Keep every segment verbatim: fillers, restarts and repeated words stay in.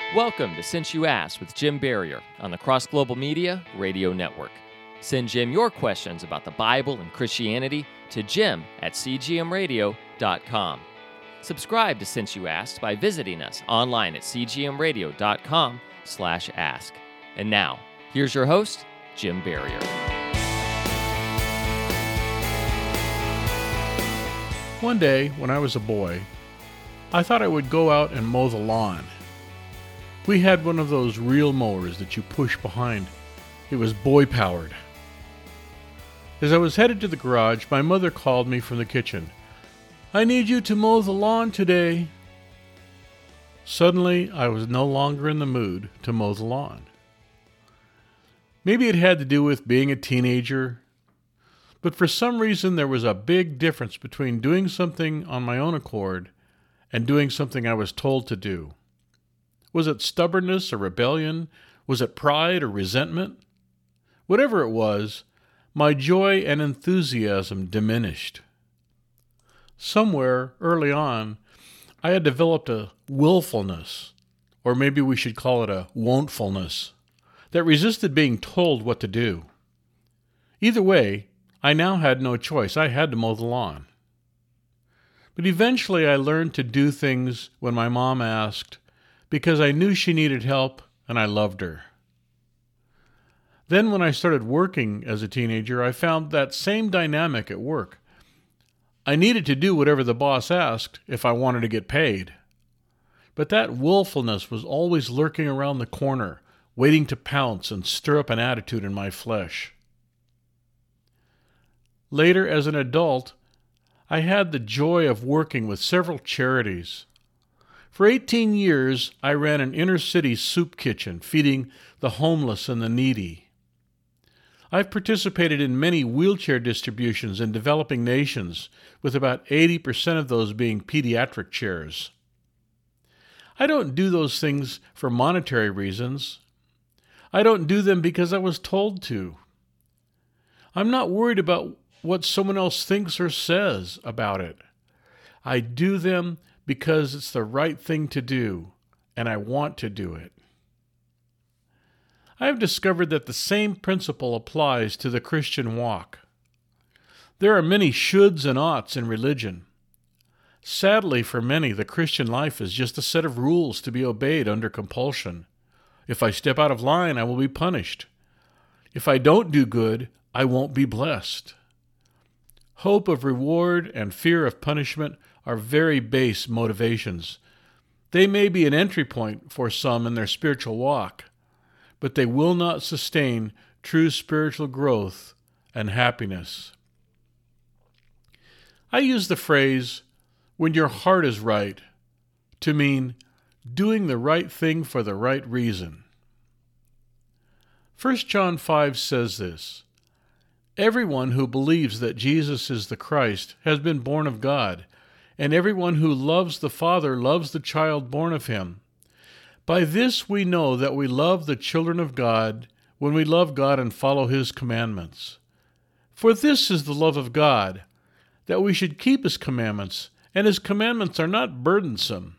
Welcome to Since You Asked with Jim Barrier on the Cross Global Media Radio Network. Send Jim your questions about the Bible and Christianity to jim at c g m radio dot com. Subscribe to Since You Asked by visiting us online at c g m radio dot com slash ask. And now, here's your host, Jim Barrier. One day, when I was a boy, I thought I would go out and mow the lawn. We had one of those reel mowers that you push behind. It was boy-powered. As I was headed to the garage, my mother called me from the kitchen. "I need you to mow the lawn today." Suddenly, I was no longer in the mood to mow the lawn. Maybe it had to do with being a teenager, but for some reason there was a big difference between doing something on my own accord and doing something I was told to do. Was it stubbornness or rebellion? Was it pride or resentment? Whatever it was, my joy and enthusiasm diminished. Somewhere early on, I had developed a willfulness, or maybe we should call it a won'tfulness, that resisted being told what to do. Either way, I now had no choice. I had to mow the lawn. But eventually I learned to do things when my mom asked, because I knew she needed help and I loved her. Then when I started working as a teenager, I found that same dynamic at work. I needed to do whatever the boss asked if I wanted to get paid. But that willfulness was always lurking around the corner, waiting to pounce and stir up an attitude in my flesh. Later, as an adult, I had the joy of working with several charities. For eighteen years, I ran an inner-city soup kitchen, feeding the homeless and the needy. I've participated in many wheelchair distributions in developing nations, with about eighty percent of those being pediatric chairs. I don't do those things for monetary reasons. I don't do them because I was told to. I'm not worried about what someone else thinks or says about it. I do them because it's the right thing to do, and I want to do it. I have discovered that the same principle applies to the Christian walk. There are many shoulds and oughts in religion. Sadly, for many, the Christian life is just a set of rules to be obeyed under compulsion. If I step out of line, I will be punished. If I don't do good, I won't be blessed. Hope of reward and fear of punishment are very base motivations. They may be an entry point for some in their spiritual walk, but they will not sustain true spiritual growth and happiness. I use the phrase, "when your heart is right," to mean doing the right thing for the right reason. First John five says this, "Everyone who believes that Jesus is the Christ has been born of God, and everyone who loves the Father loves the child born of him. By this we know that we love the children of God, when we love God and follow his commandments. For this is the love of God, that we should keep his commandments, and his commandments are not burdensome."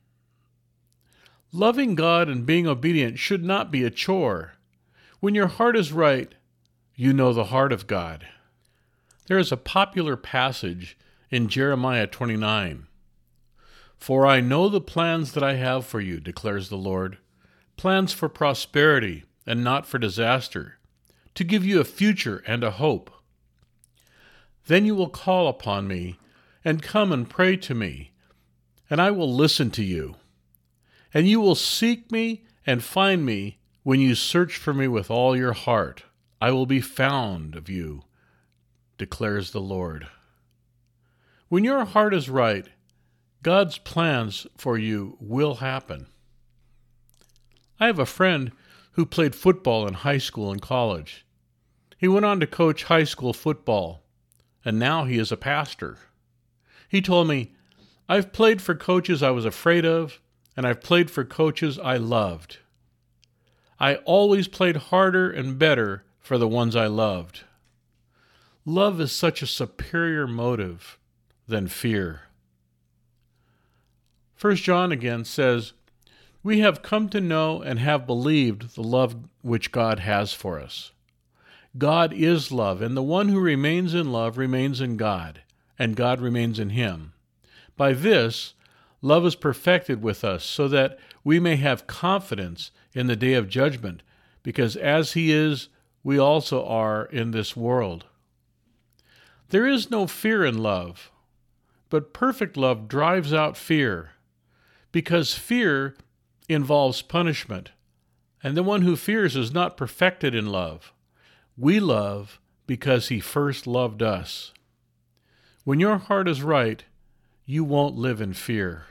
Loving God and being obedient should not be a chore. When your heart is right, you know the heart of God. There is a popular passage in Jeremiah twenty-nine. "For I know the plans that I have for you, declares the Lord, plans for prosperity and not for disaster, to give you a future and a hope. Then you will call upon me and come and pray to me, and I will listen to you. And you will seek me and find me when you search for me with all your heart. I will be found of you, declares the Lord." When your heart is right, God's plans for you will happen. I have a friend who played football in high school and college. He went on to coach high school football, and now he is a pastor. He told me, "I've played for coaches I was afraid of, and I've played for coaches I loved. I always played harder and better for the ones I loved." Love is such a superior motive than fear. First John again says, We have come to know and have believed the love which God has for us. God is love, and the one who remains in love remains in God, and God remains in him. By this, love is perfected with us, so that we may have confidence in the day of judgment, because as he is, we also are in this world. There is no fear in love, but perfect love drives out fear, because fear involves punishment, and the one who fears is not perfected in love. We love because he first loved us. When your heart is right, you won't live in fear.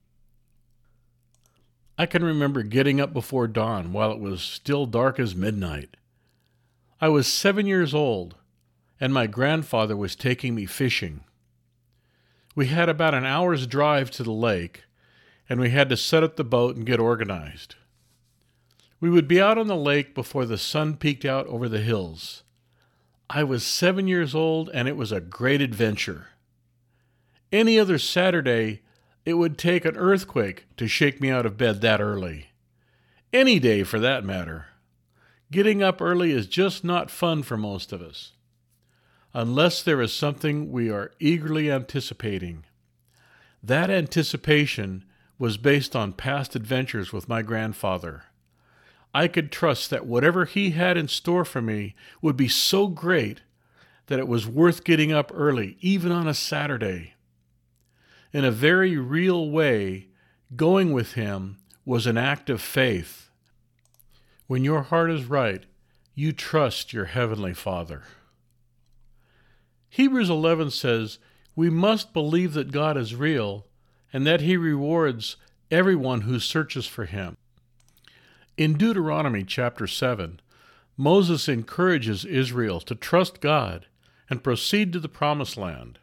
I can remember getting up before dawn while it was still dark as midnight. I was seven years old, and my grandfather was taking me fishing. We had about an hour's drive to the lake, and we had to set up the boat and get organized. We would be out on the lake before the sun peeked out over the hills. I was seven years old, and it was a great adventure. Any other Saturday, it would take an earthquake to shake me out of bed that early. Any day, for that matter. Getting up early is just not fun for most of us, unless there is something we are eagerly anticipating. That anticipation was based on past adventures with my grandfather. I could trust that whatever he had in store for me would be so great that it was worth getting up early, even on a Saturday. In a very real way, going with him was an act of faith. When your heart is right, you trust your Heavenly Father. Hebrews eleven says, we must believe that God is real and that he rewards everyone who searches for him. In Deuteronomy chapter seven, Moses encourages Israel to trust God and proceed to the promised land.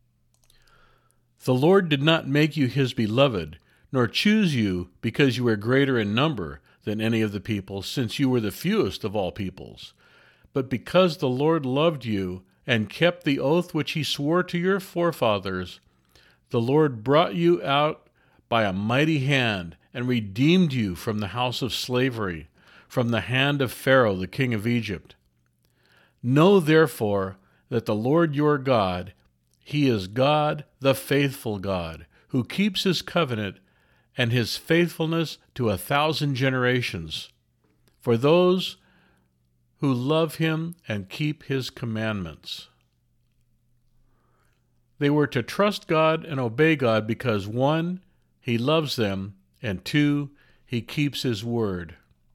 The Lord did not make you his beloved, nor choose you because you were greater in number than any of the people, since you were the fewest of all peoples, but because the Lord loved you and kept the oath which he swore to your forefathers. The Lord brought you out by a mighty hand and redeemed you from the house of slavery, from the hand of Pharaoh, the king of Egypt. Know therefore that the Lord your God, he is God, the faithful God, who keeps his covenant and his faithfulness to a thousand generations, for those who love him and keep his commandments. They were to trust God and obey God because, one, he loves them, and two, he keeps his word.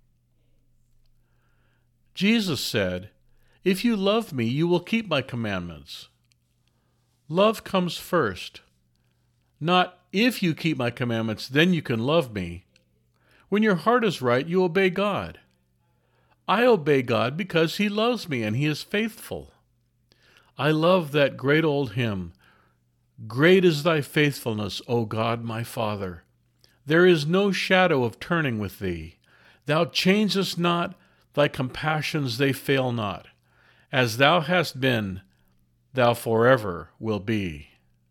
Jesus said, "If you love me, you will keep my commandments." Love comes first. Not if you keep my commandments, then you can love me. When your heart is right, you obey God. I obey God because he loves me and he is faithful. I love that great old hymn, "Great is thy faithfulness, O God my Father. There is no shadow of turning with thee. Thou changest not, thy compassions they fail not. As thou hast been, thou forever will be."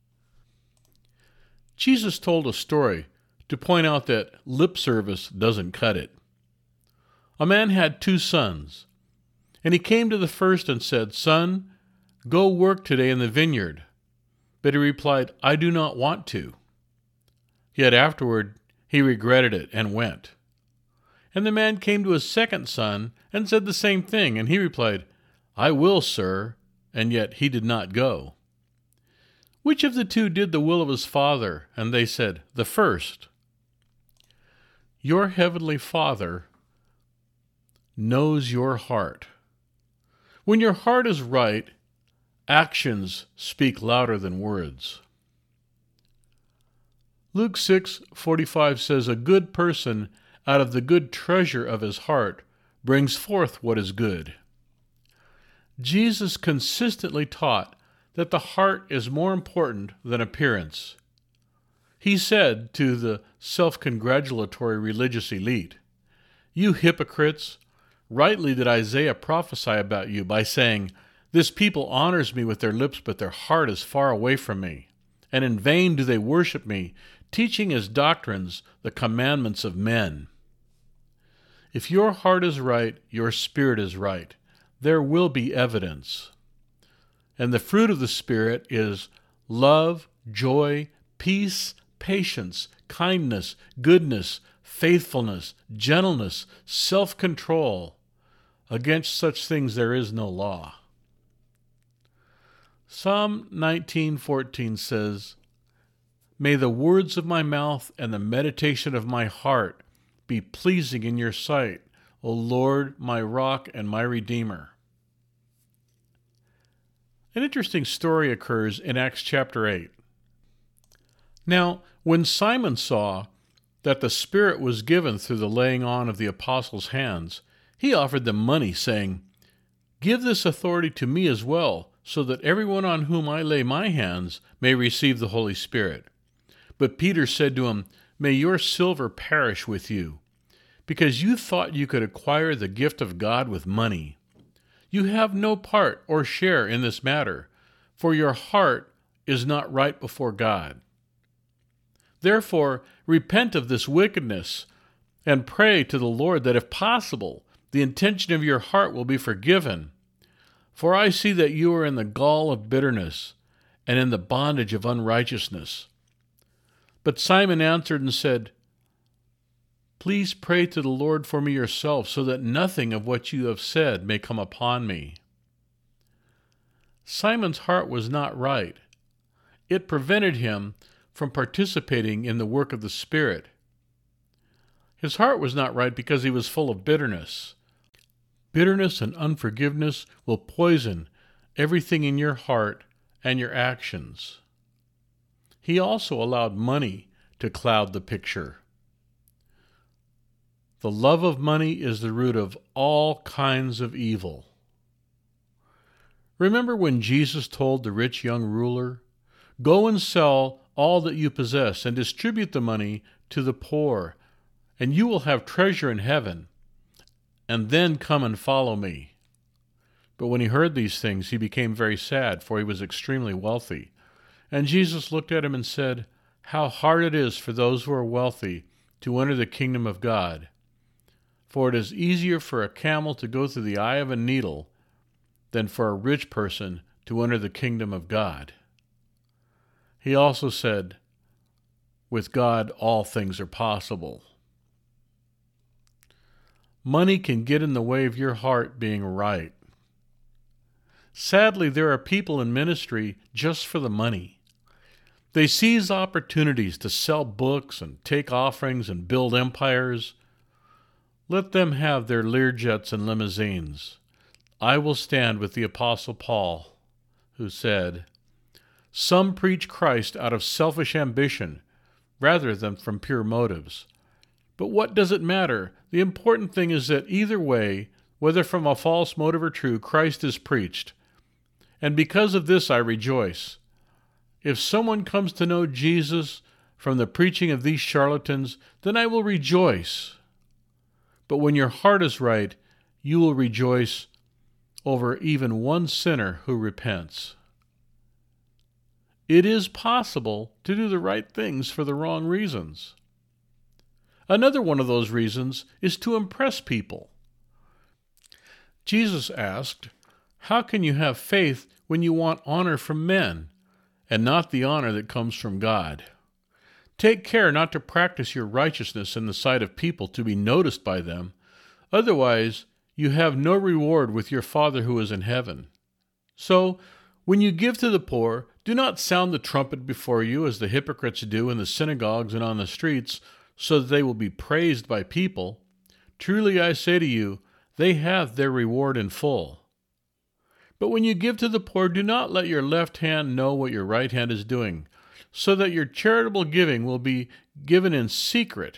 Jesus told a story to point out that lip service doesn't cut it. A man had two sons, and he came to the first and said, "Son, go work today in the vineyard." But he replied, "I do not want to." Yet afterward he regretted it and went. And the man came to his second son and said the same thing, and he replied, "I will, sir," and yet he did not go. Which of the two did the will of his father? And they said, "The first." Your heavenly Father knows your heart. When your heart is right, actions speak louder than words. Luke six forty-five says, "A good person out of the good treasure of his heart brings forth what is good." Jesus consistently taught that the heart is more important than appearance. He said to the self-congratulatory religious elite, "You hypocrites, rightly did Isaiah prophesy about you by saying, 'This people honors me with their lips, but their heart is far away from me. And in vain do they worship me, teaching as doctrines the commandments of men. If your heart is right, your spirit is right. There will be evidence. And the fruit of the Spirit is love, joy, peace, patience, kindness, goodness, faithfulness, gentleness, self-control. Against such things there is no law. Psalm nineteen fourteen says, "May the words of my mouth and the meditation of my heart be pleasing in your sight, O Lord, my rock and my redeemer." An interesting story occurs in Acts chapter eight. Now, when Simon saw that the Spirit was given through the laying on of the apostles' hands, he offered them money, saying, "Give this authority to me as well, so that everyone on whom I lay my hands may receive the Holy Spirit." But Peter said to him, "May your silver perish with you, because you thought you could acquire the gift of God with money. You have no part or share in this matter, for your heart is not right before God. Therefore, repent of this wickedness and pray to the Lord that, if possible, the intention of your heart will be forgiven. For I see that you are in the gall of bitterness and in the bondage of unrighteousness." But Simon answered and said, "Please pray to the Lord for me yourself, so that nothing of what you have said may come upon me." Simon's heart was not right. It prevented him from participating in the work of the Spirit. His heart was not right because he was full of bitterness. Bitterness and unforgiveness will poison everything in your heart and your actions. He also allowed money to cloud the picture. The love of money is the root of all kinds of evil. Remember when Jesus told the rich young ruler, "Go and sell all that you possess and distribute the money to the poor, and you will have treasure in heaven, and then come and follow me." But when he heard these things, he became very sad, for he was extremely wealthy. And Jesus looked at him and said, "How hard it is for those who are wealthy to enter the kingdom of God. For it is easier for a camel to go through the eye of a needle than for a rich person to enter the kingdom of God." He also said, "With God all things are possible." Money can get in the way of your heart being right. Sadly, there are people in ministry just for the money. They seize opportunities to sell books and take offerings and build empires. Let them have their Learjets and limousines. I will stand with the Apostle Paul, who said, "Some preach Christ out of selfish ambition rather than from pure motives. But what does it matter? The important thing is that either way, whether from a false motive or true, Christ is preached. And because of this I rejoice. If someone comes to know Jesus from the preaching of these charlatans, then I will rejoice. But when your heart is right, you will rejoice over even one sinner who repents." It is possible to do the right things for the wrong reasons. Another one of those reasons is to impress people. Jesus asked, "How can you have faith when you want honor from men, and not the honor that comes from God? Take care not to practice your righteousness in the sight of people to be noticed by them. Otherwise, you have no reward with your Father who is in heaven. So, when you give to the poor, do not sound the trumpet before you as the hypocrites do in the synagogues and on the streets, so that they will be praised by people. Truly I say to you, they have their reward in full. But when you give to the poor, do not let your left hand know what your right hand is doing, so that your charitable giving will be given in secret.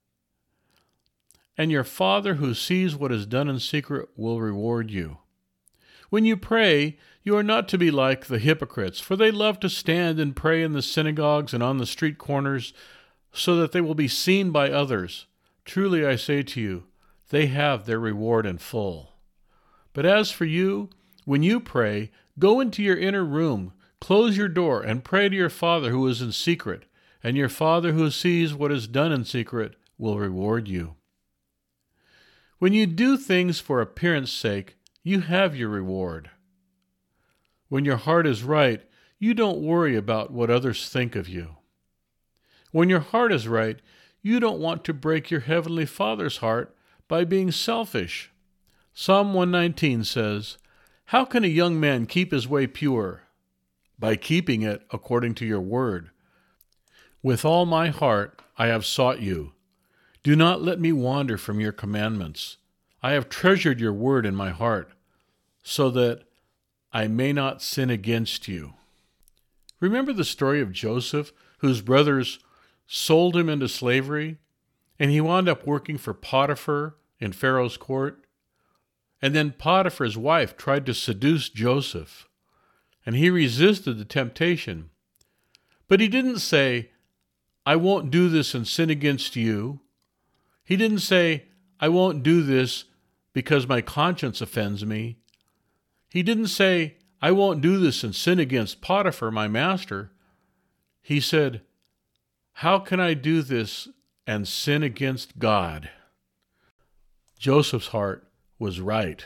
And your Father who sees what is done in secret will reward you. When you pray, you are not to be like the hypocrites, for they love to stand and pray in the synagogues and on the street corners, so that they will be seen by others. Truly I say to you, they have their reward in full. But as for you, when you pray, go into your inner room, close your door, and pray to your Father who is in secret, and your Father who sees what is done in secret will reward you. When you do things for appearance sake, you have your reward. When your heart is right, you don't worry about what others think of you. When your heart is right, you don't want to break your Heavenly Father's heart by being selfish. Psalm one nineteen says, "How can a young man keep his way pure? By keeping it according to your word. With all my heart I have sought you. Do not let me wander from your commandments. I have treasured your word in my heart, so that I may not sin against you." Remember the story of Joseph, whose brothers sold him into slavery, and he wound up working for Potiphar in Pharaoh's court? And then Potiphar's wife tried to seduce Joseph, and he resisted the temptation. But he didn't say, "I won't do this and sin against you." He didn't say, "I won't do this because my conscience offends me." He didn't say, "I won't do this and sin against Potiphar, my master." He said, "How can I do this and sin against God?" Joseph's heart was right.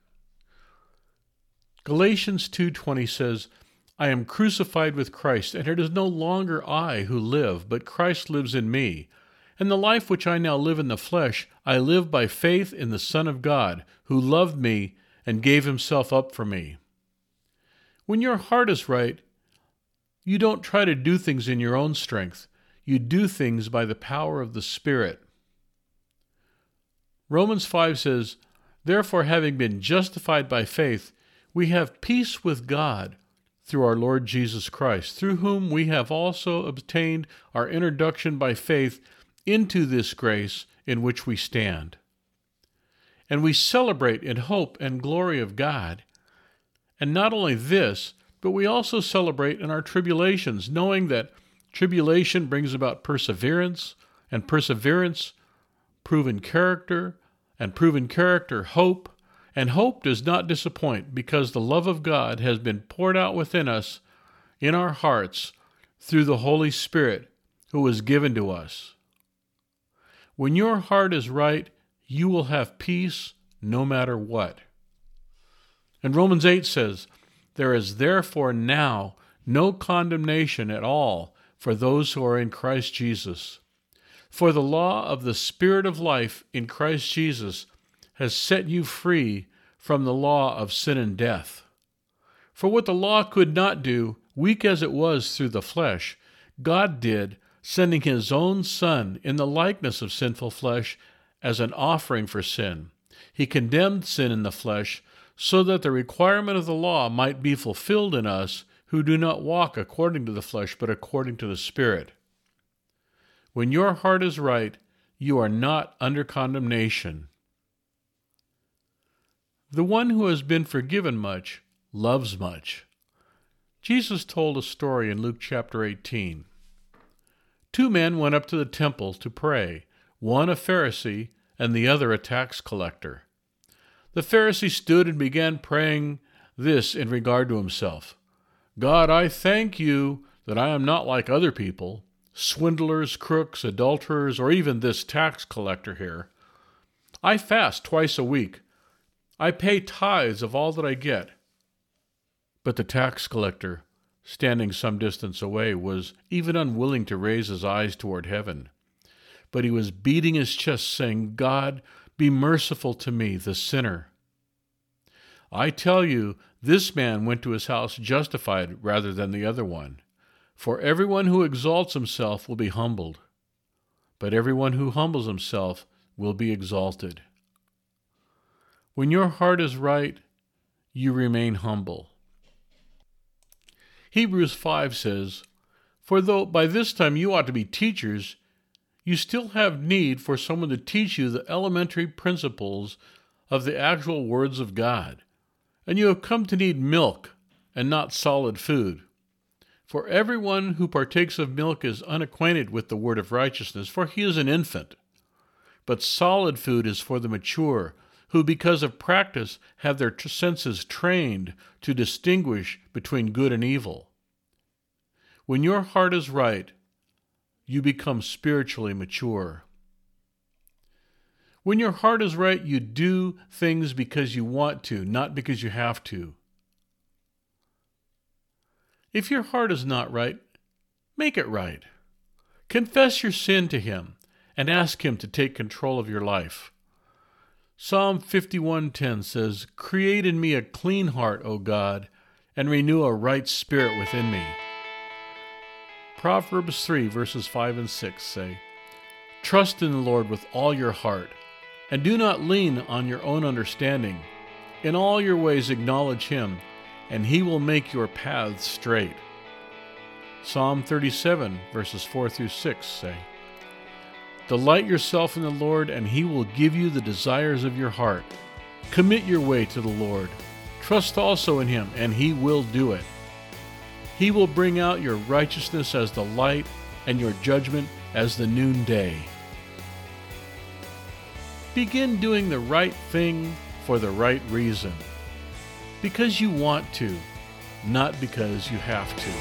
Galatians two twenty says, "I am crucified with Christ, and it is no longer I who live, but Christ lives in me. And the life which I now live in the flesh, I live by faith in the Son of God, who loved me and gave himself up for me." When your heart is right, you don't try to do things in your own strength. You do things by the power of the Spirit. Romans five says, "Therefore, having been justified by faith, we have peace with God through our Lord Jesus Christ, through whom we have also obtained our introduction by faith into this grace in which we stand. And we celebrate in hope and glory of God. And not only this, but we also celebrate in our tribulations, knowing that tribulation brings about perseverance, and perseverance, proven character, and proven character, hope. And hope does not disappoint, because the love of God has been poured out within us, in our hearts, through the Holy Spirit who was given to us." When your heart is right, you will have peace no matter what. And Romans eight says, "There is therefore now no condemnation at all for those who are in Christ Jesus. For the law of the Spirit of life in Christ Jesus has set you free from the law of sin and death. For what the law could not do, weak as it was through the flesh, God did, sending his own Son in the likeness of sinful flesh as an offering for sin. He condemned sin in the flesh, so that the requirement of the law might be fulfilled in us who do not walk according to the flesh, but according to the Spirit." When your heart is right, you are not under condemnation. The one who has been forgiven much loves much. Jesus told a story in Luke chapter eighteen. Two men went up to the temple to pray, one a Pharisee and the other a tax collector. The Pharisee stood and began praying this in regard to himself: "God, I thank you that I am not like other people, swindlers, crooks, adulterers, or even this tax collector here. I fast twice a week. I pay tithes of all that I get." But the tax collector, standing some distance away, was even unwilling to raise his eyes toward heaven. But he was beating his chest, saying, "God, be merciful to me, the sinner." I tell you, this man went to his house justified rather than the other one. For everyone who exalts himself will be humbled, but everyone who humbles himself will be exalted. When your heart is right, you remain humble. Hebrews five says, "For though by this time you ought to be teachers, you still have need for someone to teach you the elementary principles of the actual words of God. And you have come to need milk and not solid food. For everyone who partakes of milk is unacquainted with the word of righteousness, for he is an infant. But solid food is for the mature, who because of practice have their t- senses trained to distinguish between good and evil." When your heart is right, you become spiritually mature. When your heart is right, you do things because you want to, not because you have to. If your heart is not right, make it right. Confess your sin to Him and ask Him to take control of your life. Psalm fifty-one ten says, "Create in me a clean heart, O God, and renew a right spirit within me." Proverbs three, verses five and six say, "Trust in the Lord with all your heart, and do not lean on your own understanding. In all your ways acknowledge Him, and He will make your paths straight." Psalm thirty-seven, verses four through six say, "Delight yourself in the Lord, and He will give you the desires of your heart. Commit your way to the Lord. Trust also in Him, and He will do it. He will bring out your righteousness as the light, and your judgment as the noonday." Begin doing the right thing for the right reason. Because you want to, not because you have to.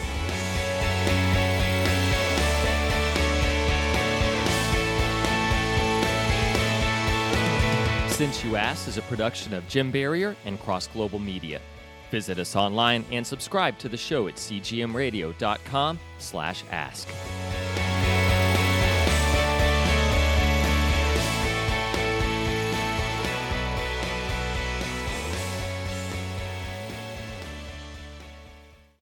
Since You Asked is a production of Jim Barrier and Cross Global Media. Visit us online and subscribe to the show at c g m radio dot com slash ask.